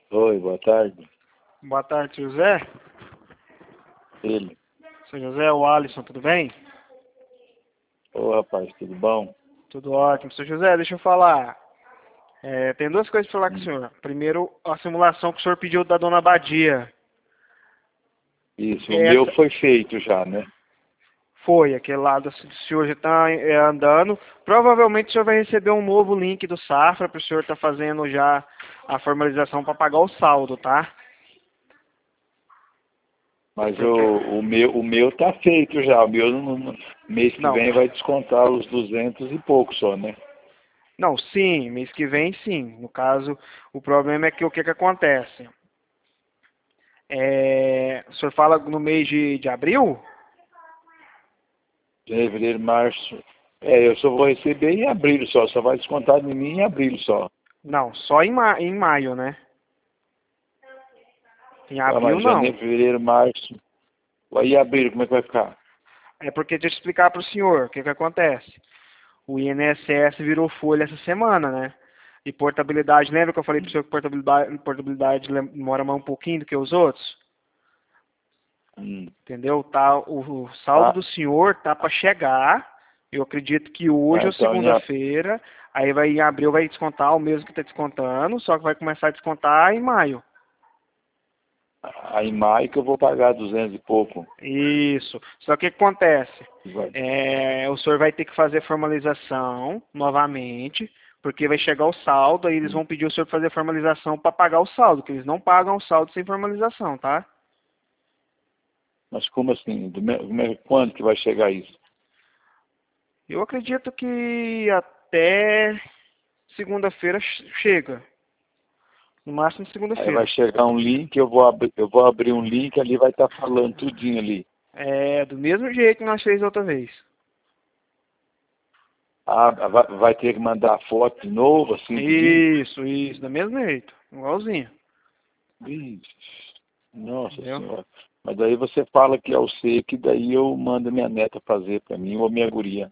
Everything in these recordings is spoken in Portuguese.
Oi, boa tarde. Boa tarde, seu José. Ele. Seu José, o Alisson, tudo bem? Ô, rapaz, tudo bom? Tudo ótimo. Seu José, deixa eu falar. Tem duas coisas para falar com o Hum. senhor. Primeiro, a simulação que o senhor pediu da dona Badia. Isso, o meu Essa foi feito já, né? foi, aquele lá do senhor já está andando. Provavelmente o senhor vai receber um novo link do Safra para o senhor estar fazendo já a formalização para pagar o saldo, tá? Mas Porque, o meu tá feito já. O meu mês que não, vem vai descontar os 200 e pouco só, né? não, sim, mês que vem sim. No caso, o problema é que o que acontece? O senhor fala no mês de abril? Janeiro, fevereiro, março. Eu só vou receber em abril só vai descontar de mim em abril só. Não, só em maio, né? Em Ah, abril mas não. janeiro, fevereiro, março. Aí abril, como é que vai ficar? É porque deixa eu explicar para o senhor o que acontece. O INSS virou folha essa semana, né? E portabilidade, lembra que eu falei para o senhor que portabilidade demora mais um pouquinho do que os outros? Hum. Entendeu? Tá, o saldo Ah, do senhor tá para chegar. Eu acredito que hoje ou então segunda-feira, aí vai em abril vai descontar o mesmo que está descontando, só que vai começar a descontar em maio. aí em maio que eu vou pagar 200 e pouco. Isso. Só que o que acontece? Vai. O senhor vai ter que fazer formalização novamente, porque vai chegar o saldo, aí eles vão pedir o senhor fazer formalização para pagar o saldo, que eles não pagam o saldo sem formalização, tá? Mas como assim? Quando que vai chegar isso? Eu acredito que até segunda-feira chega. No máximo Aí vai segunda-feira. chegar um link, eu vou abrir um link, ali vai estar falando tudinho ali. É do mesmo jeito que nós fez outra vez. Ah, vai ter que mandar foto de novo, assim, tudinho? Isso, do mesmo jeito. Igualzinho. Ixi, nossa Entendeu? senhora. Mas daí você fala que é o C, que daí eu mando minha neta fazer para mim, ou minha guria.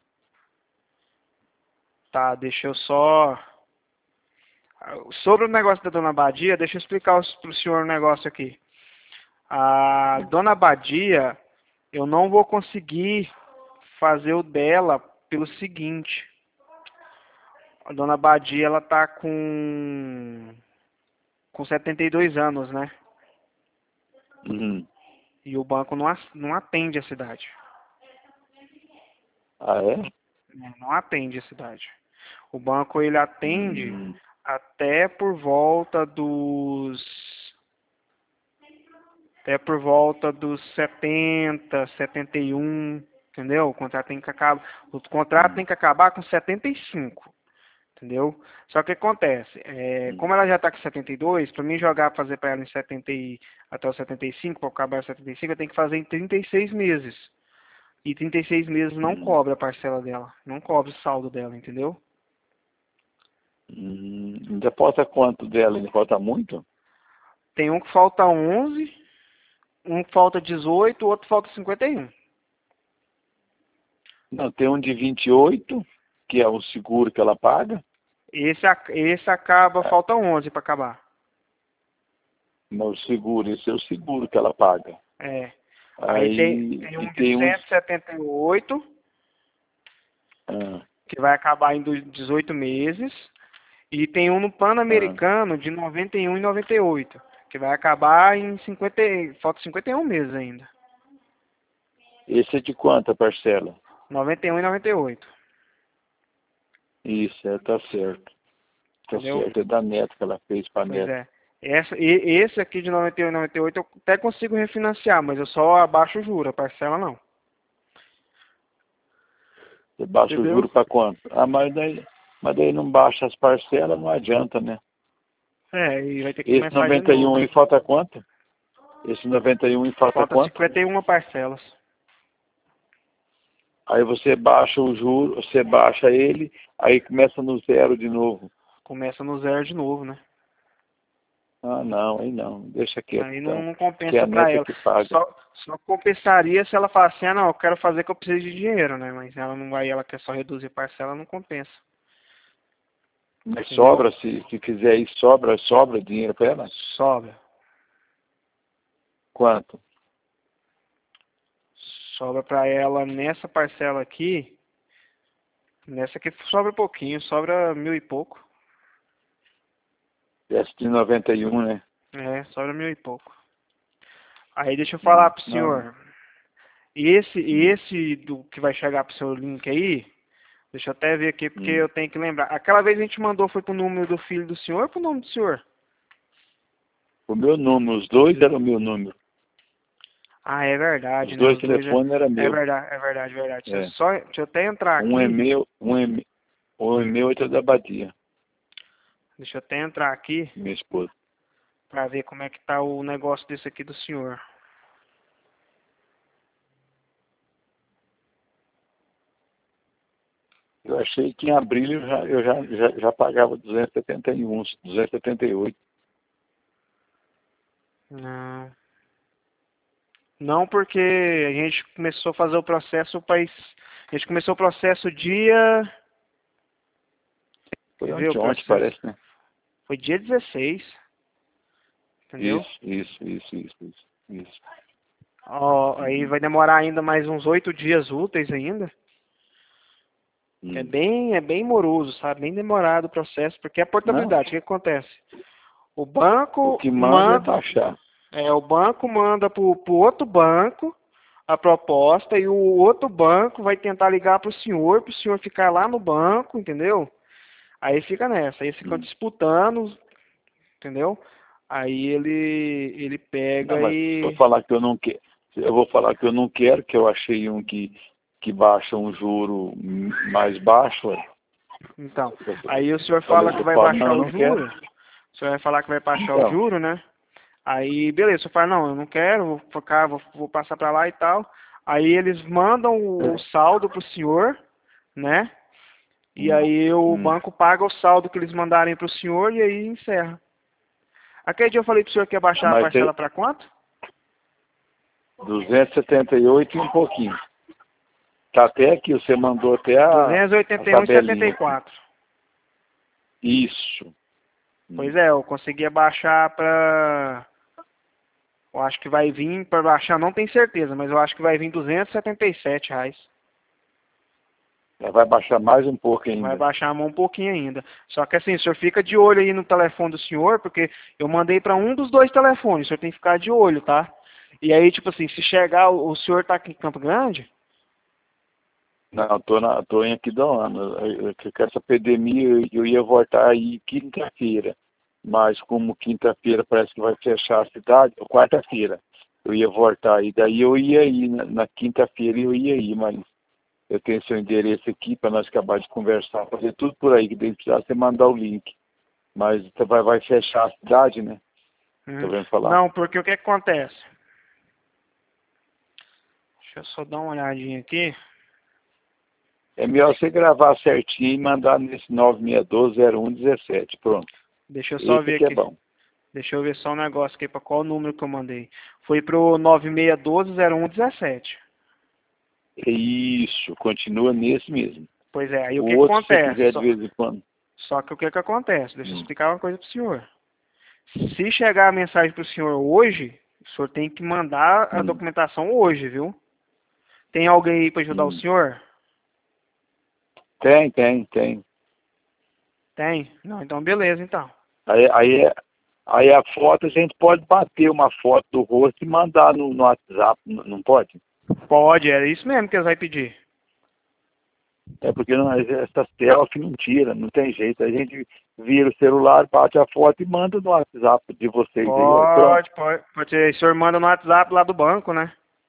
Tá, deixa eu só. Sobre o negócio da dona Badia, deixa eu explicar para o senhor um negócio aqui. A dona Badia, eu não vou conseguir fazer o dela pelo seguinte. A dona Badia, ela tá com 72 anos, né? Uhum. E o banco não atende a cidade. Ah, é? Não atende a cidade. O banco, ele atende Hum, até por volta dos até por volta dos 70, 71, entendeu? O contrato hum, tem que acabar com 75, entendeu? Só que acontece, hum, como ela já está com 72, para mim jogar, fazer para ela em até os 75, para acabar os 75, eu tenho que fazer em 36 meses. E 36 meses não hum, cobra a parcela dela, não cobra o saldo dela, entendeu? Ainda falta quanto dela? Ainda falta muito? Tem um que falta 11, um que falta 18, o outro falta 51. Não, tem um de 28, que é o seguro que ela paga. Esse acaba, falta 11 para acabar. Não, o seguro, esse é o seguro que ela paga. É. Aí Aí, tem e um de tem uns. 178, Ah, que vai acabar em 18 meses. E tem um no ah, Pan-Americano de 91 e 98, que vai acabar em 50, falta 51 meses ainda. esse é de quanta parcela? 91 e 98, Isso, tá certo. Tá entendeu? certo, é da neta que ela fez pra Pois neta. é. Esse aqui de 91 e 98 eu até consigo refinanciar, mas eu só abaixo o juro, a parcela não. Você baixa o Entendeu? juro pra quanto? Ah, mas daí não baixa as parcelas, não adianta, né? E vai ter que Esse começar de 91 novo. aí falta quanto? Esse 91 aí falta Falta quanto? 51 parcelas. Aí você baixa o juro, você baixa ele, aí começa no zero de novo. Começa no zero de novo, né? Ah, não, aí não. Deixa quieto Aí então. não Que é compensa a pra neta ela. que paga. Só compensaria se ela falar assim, ah não, eu quero fazer que eu preciso de dinheiro, né? Mas ela não vai, ela quer só reduzir parcela, não compensa. Mas Entendeu? sobra, se fizer isso, sobra dinheiro para ela? Sobra. Quanto? Sobra para ela nessa parcela aqui. Nessa aqui sobra pouquinho, sobra 1.000 e pouco. Essa de 91, né? Sobra 1.000 e pouco. Aí deixa eu falar pro Não. senhor. Esse do que vai chegar pro seu link aí, deixa eu até ver aqui, porque eu tenho que lembrar. Aquela vez a gente mandou, foi pro número do filho do senhor ou pro nome do senhor? O meu número, os dois eram o meu número. Ah, é verdade, Os né? dois Os dois telefones eram é meu. verdade, é verdade, é verdade. É. Deixa eu até entrar Um é aqui. meu, um é meu, outro é da Badia, Deixa eu até entrar aqui minha esposa. pra ver como é que tá o negócio desse aqui do senhor. Eu achei que em abril eu já pagava 271, 278. Não. Não, porque a gente começou a fazer o processo, a gente começou o processo dia. Foi Quer ver o ontem, processo? parece, né? Foi dia 16, entendeu? Isso. Ó, aí vai demorar ainda mais uns 8 dias úteis ainda. Hum. É bem moroso, sabe? Bem demorado o processo, porque é Não, portabilidade. O que acontece? O o banco que manda é manda, baixar. o banco manda pro outro banco a proposta e o outro banco vai tentar ligar pro senhor ficar lá no banco, entendeu? Aí fica nessa, aí eles ficam Hum. disputando, entendeu? Aí ele Não, pega mas se eu e... falar que eu não quero, eu vou falar que eu não quero, que eu achei um que baixa um juro mais baixo. Então, aí o senhor Falei, fala que eu vai falo, não, baixar eu o não quero. juro, o senhor vai falar que vai baixar o Então, juro, né? Aí, beleza, você fala, não, eu não quero, vou focar, vou passar pra lá e tal. Aí eles mandam o saldo pro senhor, né? E aí o hum, banco paga o saldo que eles mandarem pro senhor e aí encerra. Aquele dia eu falei pro senhor que ia baixar a mas parcela pra quanto? 278 e um pouquinho. Tá até aqui, você mandou até a tabelinha aqui. 281,74. Isso. Pois é, eu consegui baixar pra... Eu acho que vai vir, pra baixar, não tenho certeza, mas eu acho que vai vir R$ 277. Vai baixar mais um pouco Vai ainda. baixar a mão um pouquinho ainda. Só que assim, o senhor fica de olho aí no telefone do senhor, porque eu mandei para um dos dois telefones, o senhor tem que ficar de olho, tá? E aí, tipo assim, se chegar, o senhor tá aqui em Campo Grande? Não, tô em Aquidauana. Com essa epidemia eu ia voltar aí quinta-feira. Mas como quinta-feira parece que vai fechar a cidade, ou quarta-feira eu ia voltar aí. Daí eu ia ir, na quinta-feira eu ia ir, mas eu tenho seu endereço aqui para nós acabar de conversar, fazer tudo por aí, que daí precisar você mandar o link. Mas vai fechar a cidade, né? Tô vendo falar. Não, porque o que acontece? Deixa eu só dar uma olhadinha aqui. É melhor você gravar certinho e mandar nesse 96120117. Pronto. Deixa eu só Esse ver aqui é aqui. bom. Deixa eu ver só um negócio aqui, para qual número que eu mandei. Foi pro 96120117. Isso, continua nesse mesmo. Pois é, aí o O que outro, se você acontece? quiser de vez em quando. Só que o que acontece? Deixa eu Hum, explicar uma coisa pro senhor. Se chegar a mensagem pro senhor hoje, o senhor tem que mandar a hum, documentação hoje, viu? Tem alguém aí para ajudar o hum. senhor? Tem. Tem? Não, então beleza, então. Aí a foto, a gente pode bater uma foto do rosto e mandar no WhatsApp, não pode? Pode, é isso mesmo que eles vão pedir. É porque não, essas selfie não tira, não tem jeito. A gente vira o celular, bate a foto e manda no WhatsApp de vocês aí, ó, e pronto. Pode ser. O senhor manda no WhatsApp lá do banco, né?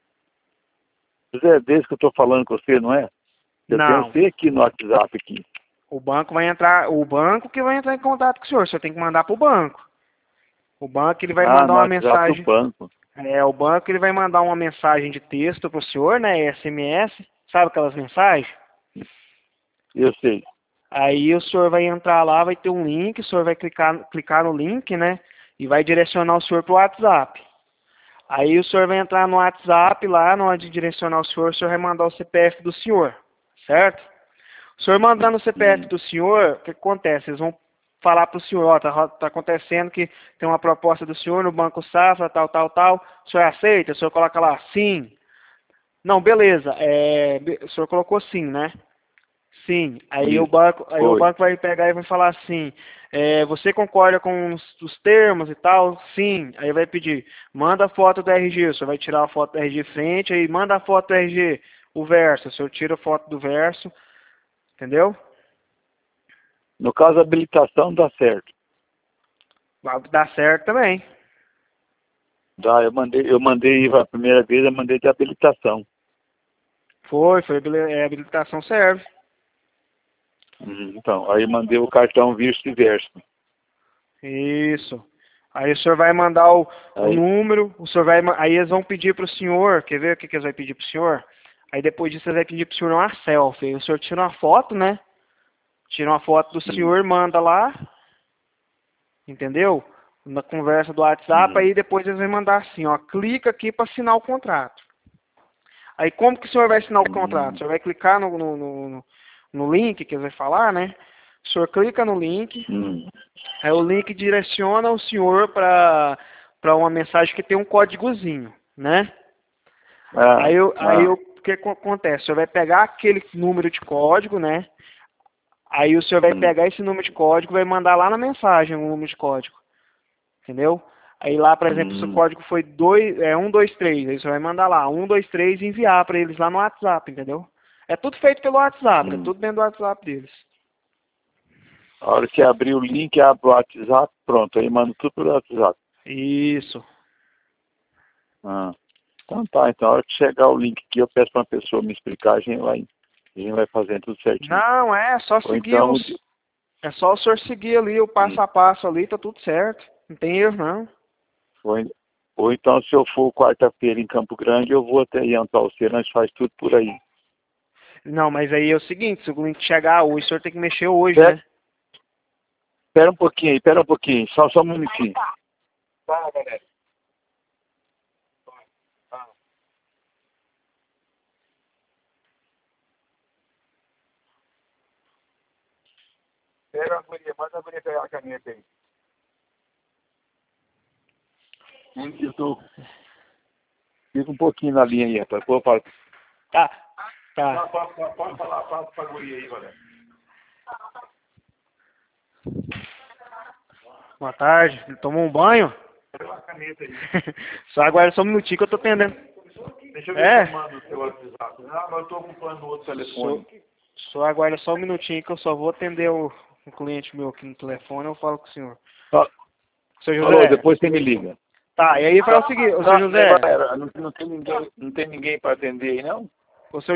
É desse que eu estou falando com você, não é? Eu tenho Não. você aqui no WhatsApp aqui. O banco que vai entrar em contato com o senhor. O senhor tem que mandar pro banco. O banco ele vai Ah, mandar no uma WhatsApp do mensagem. banco. O banco ele vai mandar uma mensagem de texto pro senhor, né? SMS. Sabe aquelas mensagens? Eu sei. Aí o senhor vai entrar lá, vai ter um link, o senhor vai clicar no link, né? E vai direcionar o senhor para o WhatsApp. Aí o senhor vai entrar no WhatsApp lá, na hora de direcionar o senhor vai mandar o CPF do senhor, certo? O senhor mandando o CPF Hum, do senhor, o que acontece? Eles vão falar para o senhor, ó, tá acontecendo que tem uma proposta do senhor no Banco Safra, tal, o senhor aceita? O senhor coloca lá, sim. Não, beleza, o senhor colocou sim, né? Sim. Aí o Isso. banco Foi. vai pegar e vai falar assim, você concorda com os termos e tal? Sim. Aí vai pedir, manda a foto do RG, o senhor vai tirar a foto do RG frente, aí manda a foto do RG, o verso, o senhor tira a foto do verso, entendeu? No caso, a habilitação dá certo. Vai dar certo também. Dá, eu mandei a primeira vez, eu mandei de habilitação. Foi, habilitação serve. Então, aí mandei o cartão vice-versa. Isso. Aí o senhor vai mandar o Aí, número, aí eles vão pedir para o senhor, quer ver o que eles vão pedir para o senhor? Aí depois disso eles vão pedir para o senhor uma selfie. Aí o senhor tira uma foto, né? Tira uma foto do senhor, manda lá, entendeu? Na conversa do WhatsApp, aí depois eles vão mandar assim, ó, clica aqui para assinar o contrato. Aí como que o senhor vai assinar o contrato? O senhor vai clicar no link que eles vão falar, né? O senhor clica no link, aí o link direciona o senhor para uma mensagem que tem um códigozinho, né? Aí o que acontece? O senhor vai pegar aquele número de código, né? Aí o senhor vai pegar esse número de código e vai mandar lá na mensagem o número de código. Entendeu? Aí lá, por exemplo, se o código foi 123, aí você vai mandar lá 123 e enviar para eles lá no WhatsApp, entendeu? É tudo feito pelo WhatsApp, é tudo dentro do WhatsApp deles. a hora que abrir o link, abre o WhatsApp, pronto, aí manda tudo pelo WhatsApp. Isso. Então tá, então a hora que chegar o link aqui, eu peço para uma pessoa me explicar, a gente vai fazendo tudo certinho. Não, é só seguir então, é só o senhor seguir ali o passo a passo ali, tá tudo certo. Não tem erro, não. ou então, se eu for quarta-feira em Campo Grande, eu vou até Iantalceira, nós faz tudo por aí. Não, mas aí é o seguinte, se o link chegar hoje, o senhor tem que mexer hoje, né? Espera um pouquinho, só um minutinho. Fala, galera. Espera a guria, manda a guria pegar a caneta aí. Fica um pouquinho na linha aí, rapaz. Pô, fala. Tá. Pode falar, fala pra guria aí, galera. Boa tarde. Tomou um banho? Pega a caneta aí. Só aguarda só um minutinho que eu tô atendendo. Deixa eu ver se eu mando o seu WhatsApp. Ah, mas eu tô ocupando o outro telefone. Só aguarda só um minutinho que eu só vou atender um cliente meu aqui no telefone, eu falo com o senhor. Seu José. Falou, depois você me liga. Tá, e aí fala o seguinte, o seu José. Não tem ninguém para atender aí, não? O seu